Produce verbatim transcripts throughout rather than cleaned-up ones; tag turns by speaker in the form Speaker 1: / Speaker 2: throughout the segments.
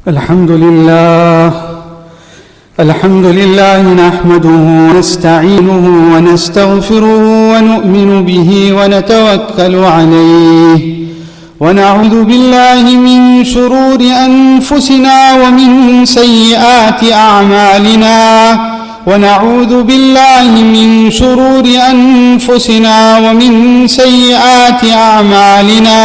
Speaker 1: الحمد لله الحمد لله نحمده ونستعينه ونستغفره ونؤمن به ونتوكل عليه ونعوذ بالله من شرور أنفسنا ومن سيئات أعمالنا ونعوذ بالله من شرور أنفسنا ومن سيئات أعمالنا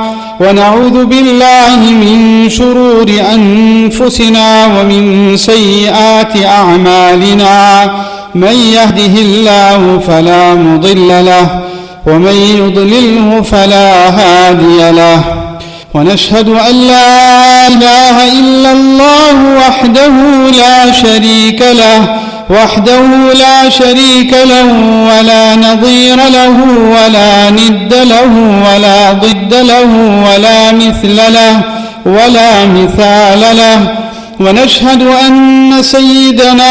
Speaker 1: ونعوذ بالله من شرور أنفسنا ومن سيئات أعمالنا من يهده الله فلا مضل له ومن يضلله فلا هادي له ونشهد أن لا إله إلا الله وحده لا شريك له وحده لا شريك له ولا نظير له ولا ند له ولا ضد له ولا مثل له ولا مثال له ونشهد أن سيدنا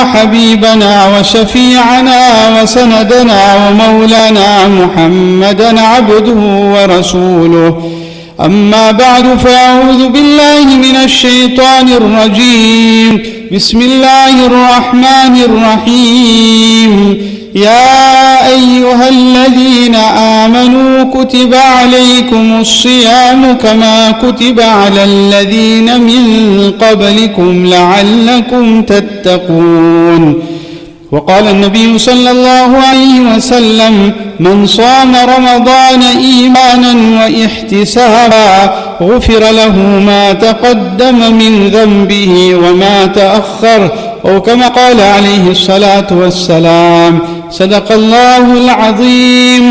Speaker 1: وحبيبنا وشفيعنا وسندنا ومولانا محمدا عبده ورسوله أما بعد فأعوذ بالله من الشيطان الرجيم بسم الله الرحمن الرحيم يا أيها الذين آمنوا كتب عليكم الصيام كما كتب على الذين من قبلكم لعلكم تتقون وقال النبي صلى الله عليه وسلم من صام رمضان إيمانا واحتسابا غفر له ما تقدم من ذنبه وما تأخر أو كما قال عليه الصلاة والسلام صدق الله العظيم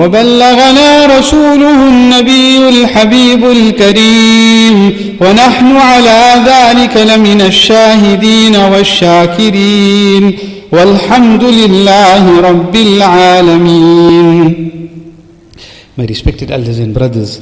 Speaker 1: وبلغنا رسوله النبي الحبيب الكريم ونحن على ذلك لمن الشاهدين والشاكرين والحمد لله رب العالمين. My respected elders and brothers,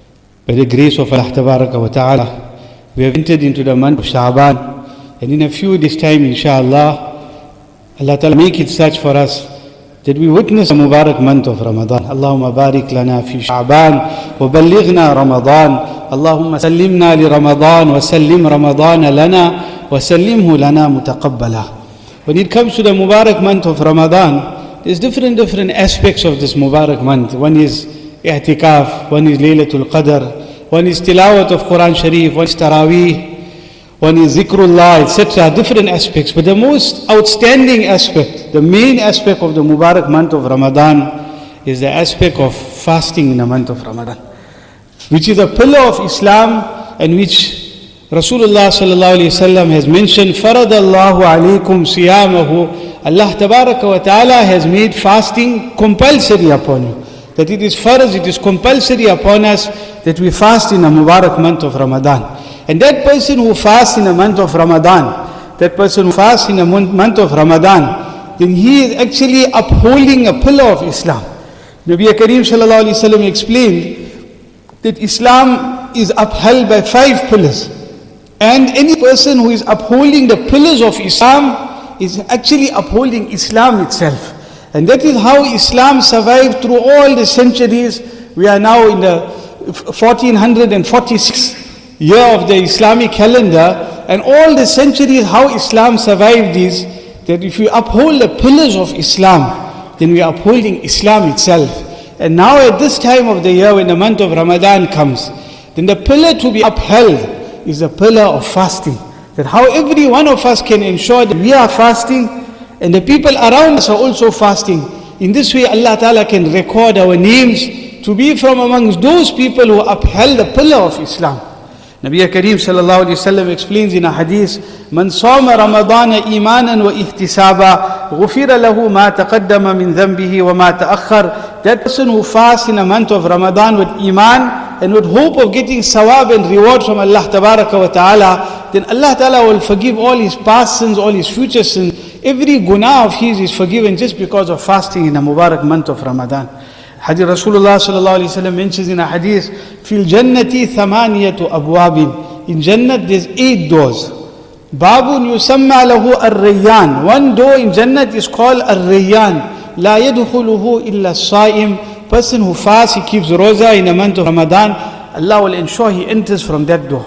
Speaker 1: by the grace of Allah Tabaraka wa Ta'ala, we have entered into the month of Sha'ban, and in a few days time, inshallah, Allah Ta'ala make it such for us that we witness the Mubarak month of Ramadan. Allahumma barik lana fi Sha'ban wa ballighna Ramadan. Allahumma sallimna li Ramadan wa sallim Ramadan lana wa sallimhu lana mutaqabbala. When it comes to the Mubarak month of Ramadan, there's different different aspects of this Mubarak month. One is i'tikaf, one is Laylatul Qadr, one is tilawat of Quran Sharif, one is Taraweeh, one is Zikrullah, et cetera. Different aspects. But the most outstanding aspect, the main aspect of the Mubarak month of Ramadan is the aspect of fasting in the month of Ramadan, which is a pillar of Islam and which Rasulullah sallallahu alayhi wasallam has mentioned, Faradallahu alaykum siyamahu. Allah tabaraka wa ta'ala has made fasting compulsory upon you. That it is farz, it is compulsory upon us that we fast in the Mubarak month of Ramadan. And that person who fasts in the month of Ramadan, that person who fasts in the month of Ramadan, then he is actually upholding a pillar of Islam. Nabi Kareem sallallahu alayhi wasallam explained that Islam is upheld by five pillars. And any person who is upholding the pillars of Islam is actually upholding Islam itself. And that is how Islam survived through all the centuries. We are now in the fourteen forty-sixth year of the Islamic calendar. And all the centuries how Islam survived is that if we uphold the pillars of Islam, then we are upholding Islam itself. And now at this time of the year when the month of Ramadan comes, then the pillar to be upheld is the pillar of fasting. That how every one of us can ensure that we are fasting and the people around us are also fasting. In this way Allah Ta'ala can record our names to be from amongst those people who upheld the pillar of Islam. Nabi Kareem sallallahu alayhi wa sallam explains in a hadith, Man sama Ramadana imanan wa ihtisaba ghufira lahu ma taqaddama min dhanbihi wa ma ta'akhkhar. That person who fasts in a month of Ramadan with iman and with hope of getting sawab and reward from Allah Tabaraka wa Ta'ala, then Allah Ta'ala will forgive all his past sins, all his future sins. Every guna of his is forgiven just because of fasting in the Mubarak month of Ramadan. Hadith Rasulullah sallallahu alayhi wa sallam mentions in a hadith, Fil jannati thamaniyatu abwabin. In Jannat there's eight doors. Babun yusamma lahu ar-rayyan. One door in Jannat is called ar-rayyan. La yadkhuluhu illa as-sa'im. Person who fasts, he keeps roza in the month of Ramadan, Allah will ensure he enters from that door.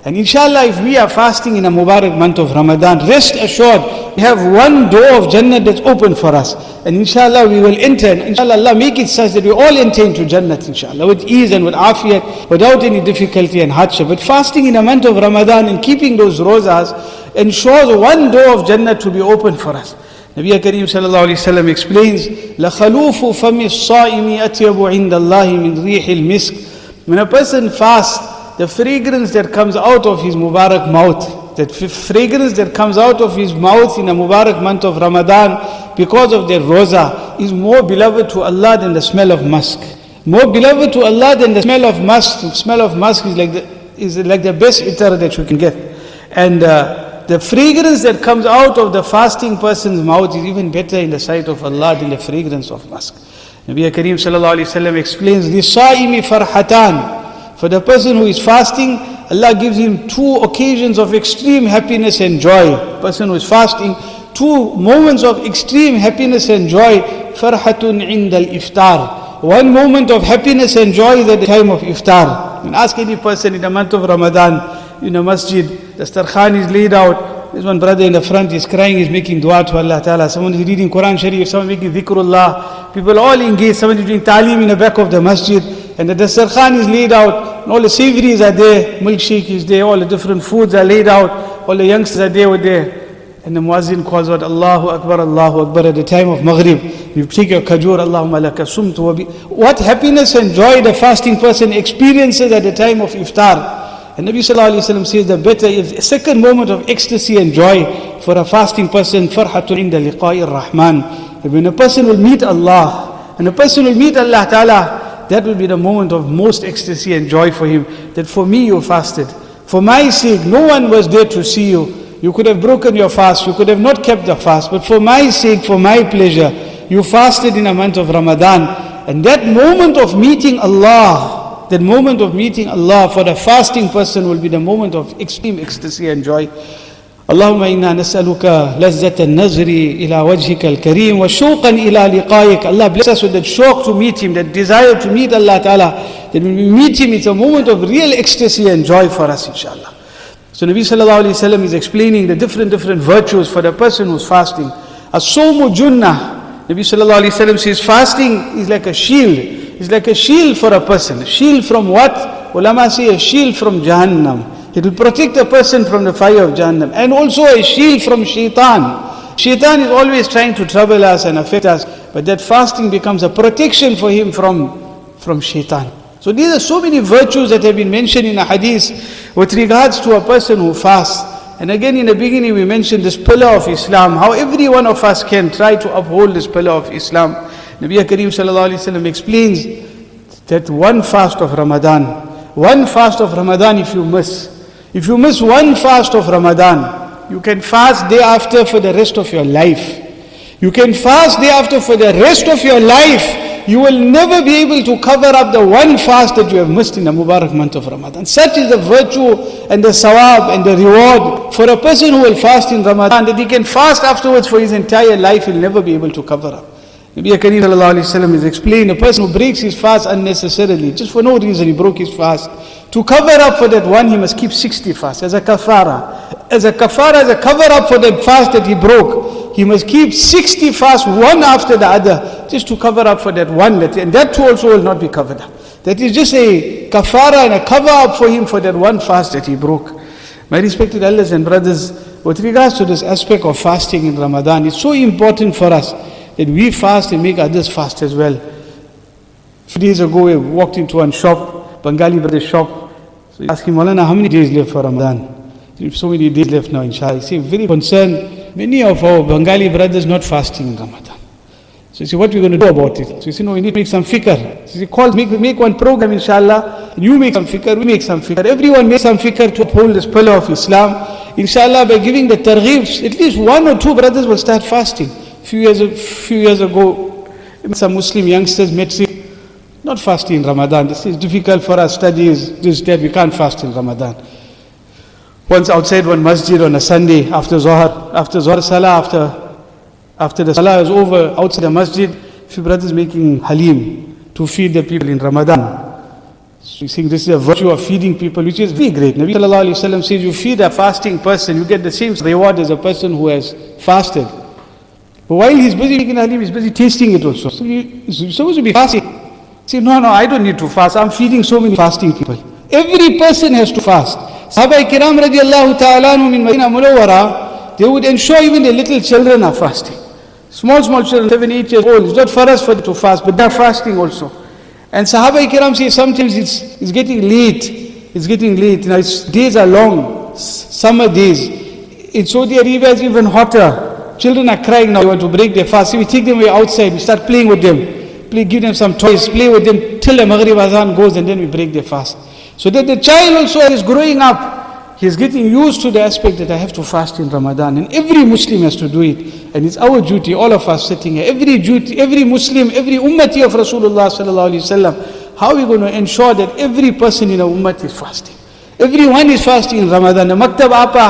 Speaker 1: And inshallah, if we are fasting in a Mubarak month of Ramadan, rest assured, we have one door of Jannah that's open for us. And inshallah, we will enter. And inshallah, Allah make it such that we all enter into Jannah, inshallah, with ease and with afiyat, without any difficulty and hardship. But fasting in a month of Ramadan and keeping those rozas ensures one door of Jannah to be open for us. Nabi Kareem sallallahu alayhi wa sallam explains, لَخَلُوفُ فَمِ الصَّائِمِ أَتْيَبُ عِنْدَ اللَّهِ مِنْ رِيحِ الْمِسْكِ. When a person fasts, the fragrance that comes out of his Mubarak mouth, that fragrance that comes out of his mouth in a Mubarak month of Ramadan because of their roza is more beloved to Allah than the smell of musk. More beloved to Allah than the smell of musk. The smell of musk is like the, is like the best itar that you can get. And uh, the fragrance that comes out of the fasting person's mouth is even better in the sight of Allah than the fragrance of musk. Nabi Kareem sallallahu alayhi wa sallam explains, لِلصَّائِمِ فَرْحَتَانِ. For the person who is fasting, Allah gives him two occasions of extreme happiness and joy. Person who is fasting, two moments of extreme happiness and joy. فَرْحَةٌ عِنْدَ الْإِفْطَارِ. One moment of happiness and joy is at the time of iftar. And ask any person in the month of Ramadan, in a masjid, the dastarkhan is laid out. There's one brother in the front, he's crying, he's making dua to Allah Ta'ala. Someone is reading Quran Sharif, someone making dhikrullah. People all engaged, someone is doing ta'aleem in the back of the masjid. And the dastarkhan is laid out, and all the savories are there, milkshake is there, all the different foods are laid out, all the youngsters are there with there. And the muazzin calls out, Allahu Akbar, Allahu Akbar, at the time of Maghrib. You take your kajur, Allahumma laka sumtu wa bi. What happiness and joy the fasting person experiences at the time of iftar. And Nabi sallallahu alayhi wa sallam says the better is a second moment of ecstasy and joy for a fasting person, farhatun inda liqa'i ar-Rahman. When a person will meet Allah, and a person will meet Allah Ta'ala, that will be the moment of most ecstasy and joy for him. That for me you fasted. For my sake, no one was there to see you. You could have broken your fast. You could have not kept the fast. But for my sake, for my pleasure, you fasted in a month of Ramadan. And that moment of meeting Allah, that moment of meeting Allah for the fasting person will be the moment of extreme ecstasy and joy. Allahumma inna nas'aluka lazzat al-nazri ila wajhika al-kareem wa shawqan ila liqa'ik. Allah bless us with that shawq to meet Him, that desire to meet Allah Ta'ala. That when we meet Him, it's a moment of real ecstasy and joy for us, inshallah. So Nabi sallallahu alayhi wa sallam is explaining the different, different virtues for the person who's fasting. As-sawmu junnah. Nabi sallallahu alayhi wa sallam says fasting is like a shield. It's like a shield for a person. A shield from what? Ulama say a shield from Jahannam. It will protect a person from the fire of Jahannam. And also a shield from shaitan. Shaitan is always trying to trouble us and affect us. But that fasting becomes a protection for him from, from shaitan. So these are so many virtues that have been mentioned in a hadith with regards to a person who fasts. And again in the beginning we mentioned this pillar of Islam. How every one of us can try to uphold this pillar of Islam. Nabi Kareem sallallahu alayhi wa sallam explains that one fast of Ramadan, one fast of Ramadan if you miss, If you miss one fast of Ramadan, you can fast day after for the rest of your life. You can fast day after for the rest of your life. You will never be able to cover up the one fast that you have missed in the Mubarak month of Ramadan. Such is the virtue and the sawab and the reward for a person who will fast in Ramadan, that he can fast afterwards for his entire life. He'll never be able to cover up. Nabi Kareem sallallahu alayhi wa sallam is explained, a person who breaks his fast unnecessarily, just for no reason he broke his fast, to cover up for that one, he must keep sixty fasts as a kafara. As a kafara, as a cover up for that fast that he broke, he must keep sixty fasts, one after the other, just to cover up for that one. That, and that too also will not be covered up. That is just a kafara and a cover up for him for that one fast that he broke. My respected elders and brothers, with regards to this aspect of fasting in Ramadan, it's so important for us that we fast and make others fast as well. A few days ago, we walked into one shop, Bengali brother's shop. So he asked him, Maulana, how many days left for Ramadan? So many days left now, inshallah. He said, very concerned, many of our Bengali brothers not fasting in Ramadan. So he said, what are we going to do about it? So he said, no, we need to make some fikr. So he said, call, make, make one program, inshallah. And you make some fikr, we make some fikr. Everyone make some fikr to uphold this pillar of Islam. Inshallah, by giving the targheebs, at least one or two brothers will start fasting. Few years, a few years ago, some Muslim youngsters met me, not fasting in Ramadan. This is difficult for us, studies, this, that, we can't fast in Ramadan. Once outside one masjid on a Sunday, after Zohar, after Zohar Salah, after, after the Salah was over, outside the masjid, few brothers making halim to feed the people in Ramadan. So you think this is a virtue of feeding people, which is very great. Nabi sallallahu alayhi wa sallam says, you feed a fasting person, you get the same reward as a person who has fasted. But while he's busy making halim, he's busy tasting it also. So you're supposed to be fasting. Say, no, no, I don't need to fast. I'm feeding so many fasting people. Every person has to fast. Sahaba kiram radiallahu ta'ala anhum in Madinah Munawwara, they would ensure even the little children are fasting. Small, small children, seven, eight years old. It's not for us for them to fast, but they're fasting also. And Sahaba kiram say sometimes it's, it's getting late. It's getting late. Now it's, days are long, summer days. In Saudi Arabia it's even hotter. Children are crying now, they want to break their fast. So we take them away outside, we start playing with them. Play, give them some toys, play with them till the Maghrib Azan goes, and then we break their fast. So that the child also is growing up, he is getting used to the aspect that I have to fast in Ramadan. And every Muslim has to do it. And it's our duty, all of us sitting here, every duty, every Muslim, every ummati of Rasulullah sallallahu alaihi wasallam, how are we going to ensure that every person in our ummah is fasting? Everyone is fasting in Ramadan. The Maktab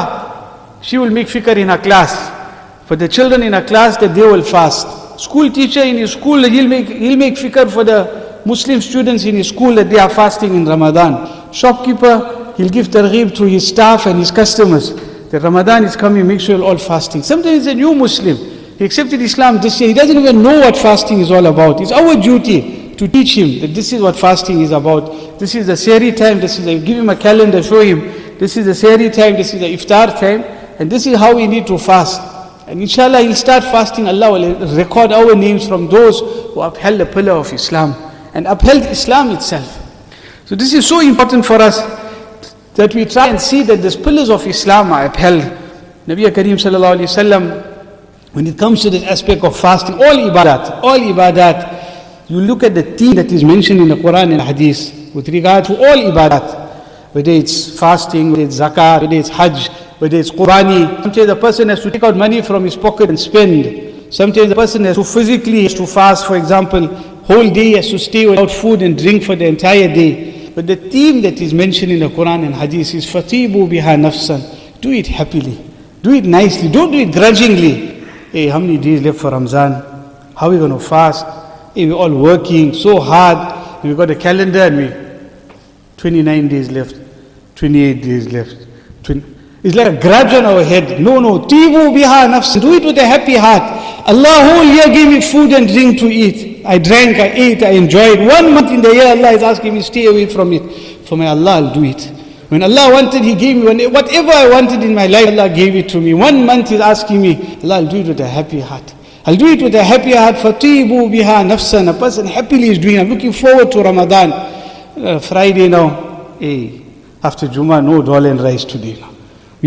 Speaker 1: Apa, she will make fikr in her class. For the children in her class that they will fast. School teacher in his school, he'll make, he'll make fikr for the Muslim students in his school that they are fasting in Ramadan. Shopkeeper, he'll give targheeb to his staff and his customers. That Ramadan is coming, make sure you're all fasting. Sometimes he's a new Muslim. He accepted Islam this year. He doesn't even know what fasting is all about. It's our duty to teach him that this is what fasting is about. This is the sehri time. This is a, give him a calendar, show him. This is the sehri time. This is the iftar time. And this is how we need to fast. And inshallah, he'll start fasting. Allah will record our names from those who upheld the pillar of Islam and upheld Islam itself. So this is so important for us that we try and see that these pillars of Islam are upheld. Nabi Kareem sallallahu alayhi wasallam, when it comes to this aspect of fasting, all ibadat, all ibadat, you look at the theme that is mentioned in the Quran and Hadith with regard to all ibadat, whether it's fasting, whether it's zakat, whether it's hajj, whether it's Qurani. Sometimes the person has to take out money from his pocket and spend. Sometimes the person has to physically has to fast, for example, whole day has to stay without food and drink for the entire day. But the theme that is mentioned in the Quran and Hadith is Fatibu biha nafsan. Do it happily. Do it nicely. Don't do it grudgingly. Hey, how many days left for Ramzan? How are we going to fast? Hey, we're all working so hard. We've got a calendar and we twenty-nine days left. twenty-eight days left. It's like a grudge on our head. No, no. Tibu biha nafsan. Do it with a happy heart. Allah whole year gave me food and drink to eat. I drank, I ate, I enjoyed. One month in the year, Allah is asking me, stay away from it. For my Allah, I'll do it. When Allah wanted, He gave me. Whatever I wanted in my life, Allah gave it to me. One month He's asking me, Allah, I'll do it with a happy heart. I'll do it with a happy heart. Fatibu biha nafsan. A person happily is doing. I'm looking forward to Ramadan. Uh, Friday now. Hey, after Jummah, no dal and rice today now.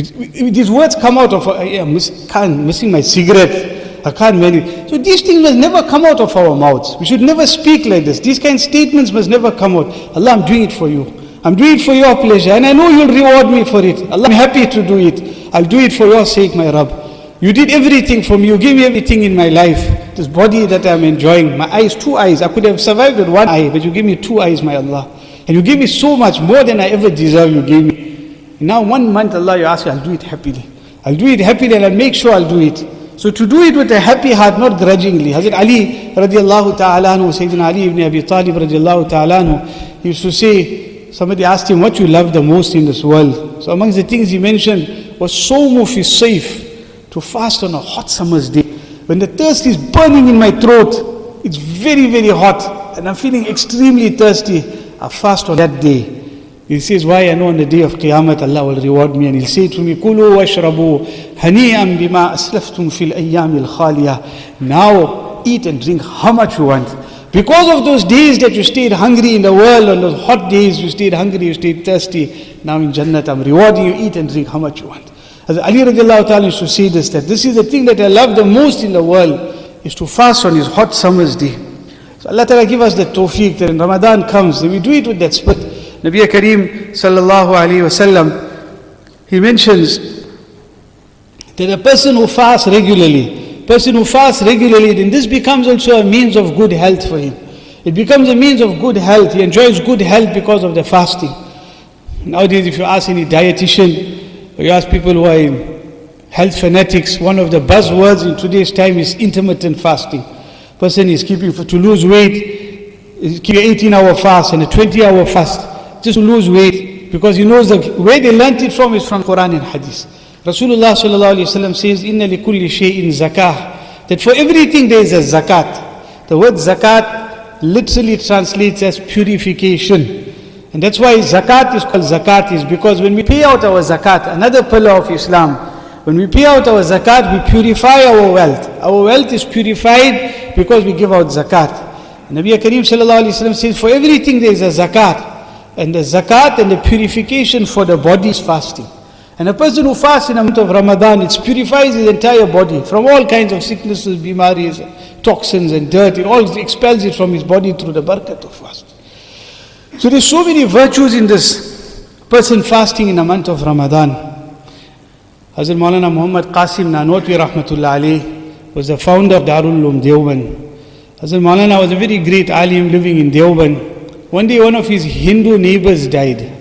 Speaker 1: These words come out of, uh, yeah, I'm miss, can't, missing my cigarette. I can't marry. So these things must never come out of our mouths. We should never speak like this. These kind of statements must never come out. Allah, I'm doing it for you. I'm doing it for your pleasure. And I know you'll reward me for it. Allah, I'm happy to do it. I'll do it for your sake, my Rabb. You did everything for me. You gave me everything in my life. This body that I'm enjoying. My eyes, two eyes. I could have survived with one eye, but you gave me two eyes, my Allah. And you gave me so much, more than I ever deserve, you gave me. And now one month, Allah, you ask me, I'll do it happily. I'll do it happily and I'll make sure I'll do it. So to do it with a happy heart, not grudgingly. Hazrat Ali radiallahu ta'ala anhu, Sayyidina Ali ibn Abi Talib radiallahu ta'ala anhu, he used to say, somebody asked him, what you love the most in this world? So amongst the things he mentioned was sawmu fi sayf, to fast on a hot summer's day. When the thirst is burning in my throat, it's very, very hot, and I'm feeling extremely thirsty, I fast on that day. He says, why? I know on the day of Qiyamah, Allah will reward me, and He'll say to me, Kulu washrabu hani'an bima aslaftum fil ayyamil khaliyah. Now eat and drink how much you want. Because of those days that you stayed hungry in the world, on those hot days you stayed hungry, you stayed thirsty, now in Jannat I'm rewarding you, eat and drink how much you want. As Ali radiallahu ta'ala used to say this, that this is the thing that I love the most in the world, is to fast on His hot summer's day. So Allah ta'ala give us the tawfiq that when Ramadan comes, that we do it with that spirit. Nabi Kareem sallallahu alayhi wasallam, he mentions that a person who fasts regularly, person who fasts regularly, then this becomes also a means of good health for him. It becomes a means of good health. He enjoys good health because of the fasting. Nowadays, if you ask any dietitian, or you ask people who are in health fanatics, one of the buzzwords in today's time is intermittent fasting. Person is keeping, for to lose weight, is keeping an eighteen hour fast and a twenty hour fast. just to lose weight, because he knows the where they learnt it from is from Quran and Hadith. Rasulullah sallallahu alaihi wasallam says, "Inna li kulli shay'in zakah," that for everything there is a zakat. The word zakat literally translates as purification. And that's why zakat is called zakat, is because when we pay out our zakat, another pillar of Islam, when we pay out our zakat, we purify our wealth. Our wealth is purified because we give out zakat. And Nabi Kareem sallallahu alaihi wasallam says, for everything there is a zakat. And the zakat and the purification for the body is fasting. And a person who fasts in the month of Ramadan, it purifies his entire body from all kinds of sicknesses, bimaris, toxins and dirt. It all expels it from his body through the barakat of fasting. So there's so many virtues in this person fasting in the month of Ramadan. Hazrat Maulana Muhammad Qasim Nanotwi Rahmatullah Alayh was the founder of Darul Uloom Deoband. Hazrat Maulana was a very great alim living in Deoband. One day one of his Hindu neighbors died.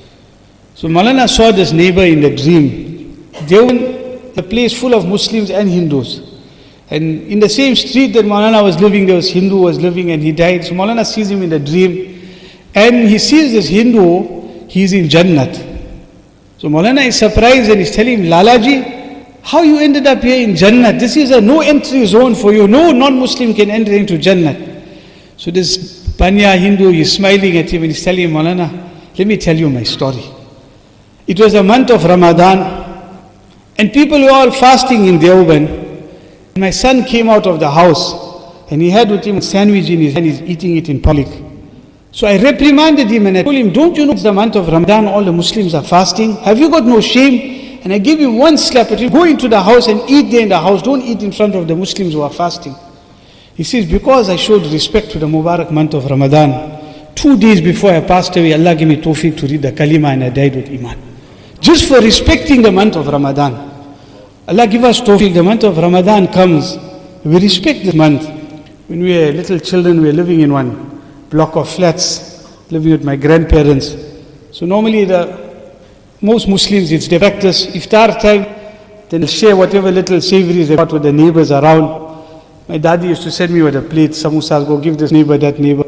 Speaker 1: So Maulana saw this neighbor in the dream. Deoband, a place full of Muslims and Hindus. And in the same street that Maulana was living, there was Hindu was living and he died. So Maulana sees him in the dream. And he sees this Hindu, he's in Jannat. So Maulana is surprised and he's telling him, Lalaji, how you ended up here in Jannat? This is a no entry zone for you. No non-Muslim can enter into Jannat. So this Banya Hindu is smiling at him and he's telling him, Maulana, let me tell you my story. It was a month of Ramadan and people were all fasting in Deoband. My son came out of the house and he had with him a sandwich in his hand, he's eating it in public. So I reprimanded him and I told him, don't you know it's the month of Ramadan, all the Muslims are fasting? Have you got no shame? And I gave him one slap. I told him, go into the house and eat there in the house. Don't eat in front of the Muslims who are fasting. He says, because I showed respect to the Mubarak month of Ramadan, two days before I passed away, Allah gave me tawfiq to read the kalima and I died with Iman. Just for respecting the month of Ramadan. Allah give us tawfiq. The month of Ramadan comes. We respect the month. When we were little children, we were living in one block of flats, living with my grandparents. So normally the most Muslims, it's their practice, iftar time, then they'll share whatever little savories they got with the neighbors around. My daddy used to send me with a plate, samosas, go give this neighbor, that neighbor.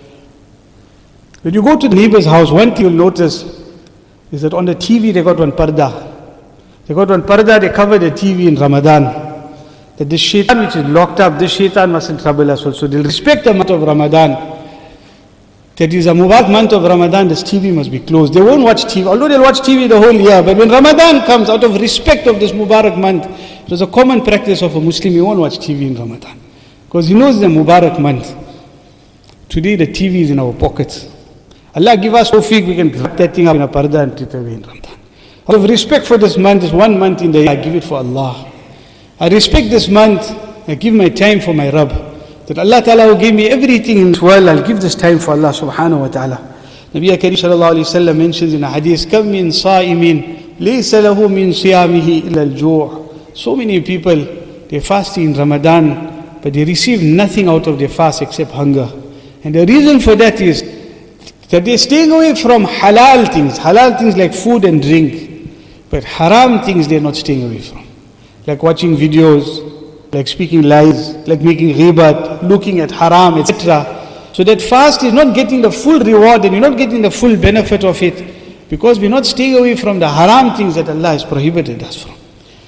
Speaker 1: When you go to the neighbor's house, one thing you'll notice is that on the T V they got one parda. They got one parda, they cover the T V in Ramadan. That this shaitan which is locked up, this shaitan mustn't trouble us also. They'll respect the month of Ramadan. That is a Mubarak month of Ramadan, this T V must be closed. They won't watch T V, although they'll watch T V the whole year. But when Ramadan comes, out of respect of this Mubarak month, it was a common practice of a Muslim, he won't watch T V in Ramadan. Because he knows the Mubarak month. Today the T V is in our pockets. Allah give us tawfiq, we can grab that thing up in a parda and take it away in Ramadan. Out of respect for this month, this one month in the year, I give it for Allah. I respect this month, I give my time for my Rabb. That Allah Ta'ala will give me everything in this world, I'll give this time for Allah Subhanahu wa Ta'ala. Nabi Kareem Sallallahu Alaihi Wasallam mentions in a hadith, كَم مِّن صَائِمٍ لَيْسَ لَهُ مِن صِيَامِهِ إِلَّا الْجُوعِ. So many people, they're fasting in Ramadan, but they receive nothing out of their fast except hunger. And the reason for that is that they're staying away from halal things, halal things like food and drink, but haram things they're not staying away from. Like watching videos, like speaking lies, like making ghibat, looking at haram, et cetera. So that fast is not getting the full reward and you're not getting the full benefit of it because we're not staying away from the haram things that Allah has prohibited us from.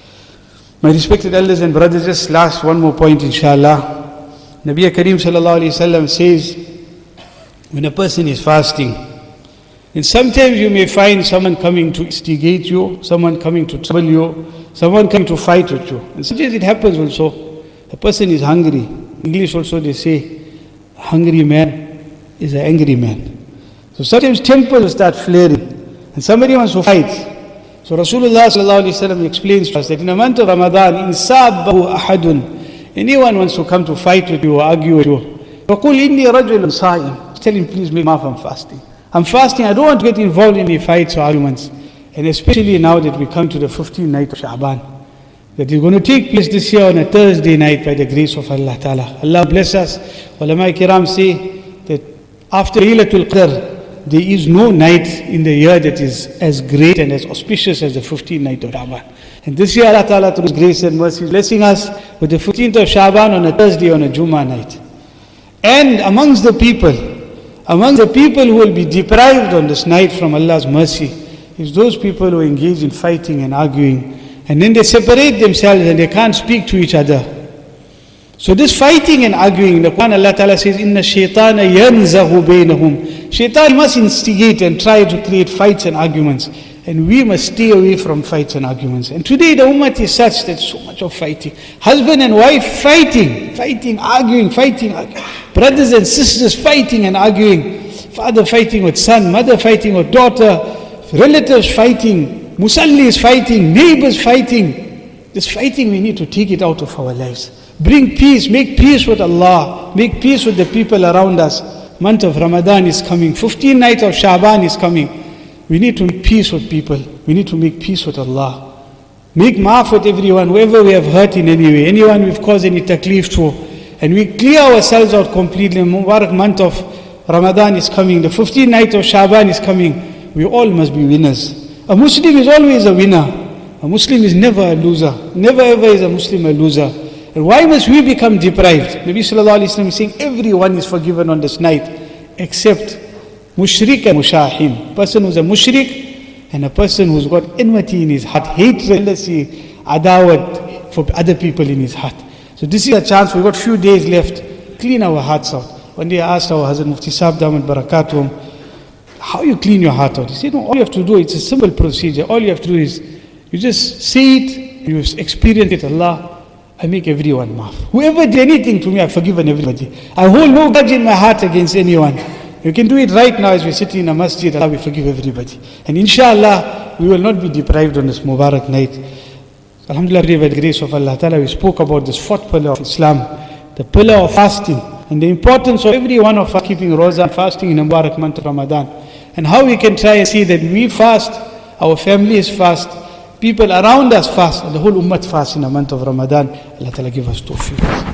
Speaker 1: My respected elders and brothers, just last one more point inshallah. Nabi Kareem Sallallahu Alaihi Wasallam says, when a person is fasting, and sometimes you may find someone coming to instigate you, someone coming to trouble you, someone coming to fight with you. And sometimes it happens also. A person is hungry. In English also they say, a hungry man is an angry man. So sometimes tempers will start flaring, and somebody wants to fight. So Rasulullah Sallallahu Alaihi Wasallam explains to us that in the month of Ramadan, in sabbahu ahadun, anyone wants to come to fight with you or argue with you, فَقُلْ إِنِّي رَجُلٌ صَائِمٌ. Tell him, please make maaf, I'm fasting. I'm fasting, I don't want to get involved in any fights or arguments. And especially now that we come to the fifteenth night of Sha'ban, that is going to take place this year on a Thursday night by the grace of Allah Ta'ala. Allah bless us. Ulama Kiram say that after Laylatul Qadr, there is no night in the year that is as great and as auspicious as the fifteenth night of Sha'ban. And this year Allah Ta'ala through His grace and mercy is blessing us with the fifteenth of Sha'ban on a Thursday on a Jummah night. And amongst the people, Among the people who will be deprived on this night from Allah's mercy is those people who engage in fighting and arguing, and then they separate themselves and they can't speak to each other. So this fighting and arguing, in the Quran Allah Ta'ala says, Inna shaytana yanzahu baynahum. Shaitan must instigate and try to create fights and arguments. And we must stay away from fights and arguments. And today the ummah is such that so much of fighting. Husband and wife fighting, fighting, arguing, fighting, arguing. Brothers and sisters fighting and arguing. Father fighting with son, mother fighting with daughter, relatives fighting, musallis fighting, neighbors fighting. This fighting, we need to take it out of our lives. Bring peace, make peace with Allah, make peace with the people around us. Month of Ramadan is coming, fifteenth night of Sha'ban is coming. We need to make peace with people. We need to make peace with Allah. Make maaf with everyone, whoever we have hurt in any way, anyone we've caused any taklif to. And we clear ourselves out completely. Mubarak month of Ramadan is coming. The fifteenth night of Sha'ban is coming. We all must be winners. A Muslim is always a winner. A Muslim is never a loser. Never ever is a Muslim a loser. And why must we become deprived? Nabi Sallallahu Alaihi Wasallam is saying everyone is forgiven on this night except mushrik and mushahin. Person who's a mushrik and a person who's got enmity in his heart, hatred, jealousy, adawat for other people in his heart. So this is a chance. We've got few days left. Clean our hearts out. One day I asked our Hazrat Mufti Sahib Damat Barakatuhum, how you clean your heart out? He said, no, all you have to do, it's a simple procedure. All you have to do is, you just say it, you experience it, Allah, I make everyone maaf. Whoever did anything to me, I've forgiven everybody. I hold no grudge in my heart against anyone. You can do it right now as we're sitting in a masjid. Allah will forgive everybody. And inshallah, we will not be deprived on this Mubarak night. Alhamdulillah, by the grace of Allah Ta'ala, we spoke about this fourth pillar of Islam, the pillar of fasting, and the importance of every one of us keeping Roza and fasting in the Mubarak month of Ramadan. And how we can try and see that we fast, our families fast, people around us fast, and the whole ummah fast in the month of Ramadan. Allah Ta'ala give us tawfiq.